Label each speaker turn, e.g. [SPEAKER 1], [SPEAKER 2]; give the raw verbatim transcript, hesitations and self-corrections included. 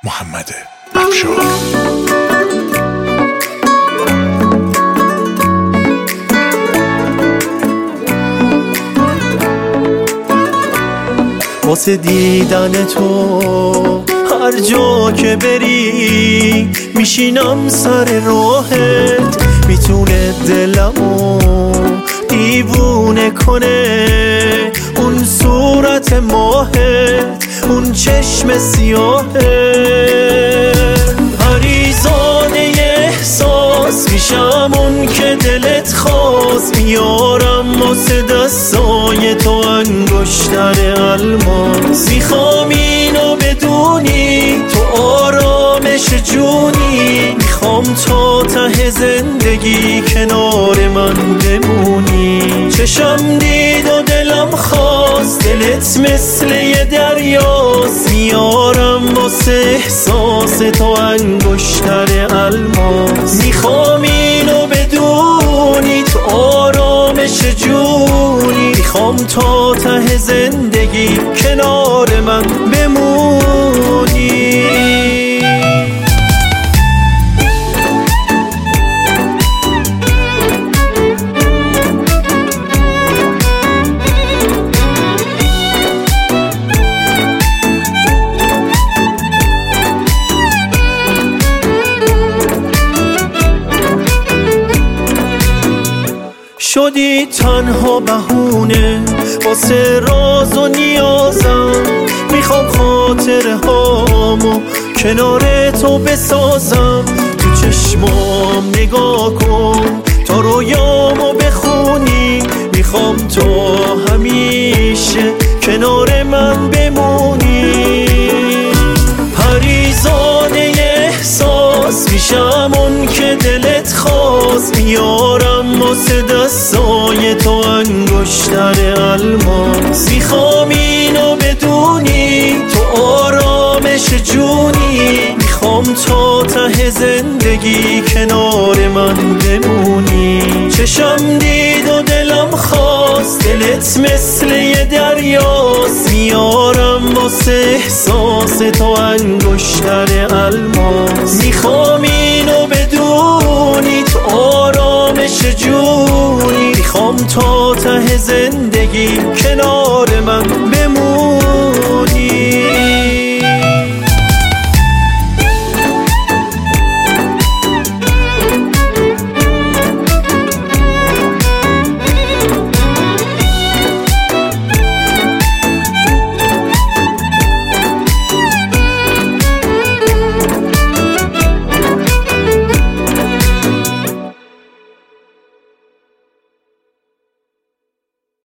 [SPEAKER 1] محمد افشار.
[SPEAKER 2] واسه دیدن تو هر جا که بری میشینم سر راهت، میتونه دلمو دیوونه کنه اون صورت ماهت، اون چشم سیاهت. پریزاده احساس میشم اون که دلت خواست، میارم واسه دستای تو انگشتر الماس. میخوام اینو بدونی تو آرامش جونی، میخوام تا ته زندگی کنار من بمونی. چشم دید و دلم خواست، دلت مثل یه دریاست، میارم واسه احساس تو انگشتر الماس. میخوام اینو بدونی تو آرامش جونی، میخوام تا ته زندگی کنار من بمونی. شدی تنها بهونه واسه راز و نیازم، میخوام خاطره هامو کنار تو بسازم. تو چشمام نگاه کن تا رویامو بخونی، میخوام تو همیشه کنار من بمونی. پریزاده احساس میشم اون که دلت خواست، میارم واسه دستای تو انگشتر الماس. میخوام اینو بدونی تو آرامش جونی، میخوام تا ته زندگی کنار من بمونی. چشم دید و دلم خواست، دلت مثل یه دریاست، میارم واسه احساس تو انگشتر الماس. میخوام اینو بدونی تو آرامش جونی، میخوام تا ته زندگی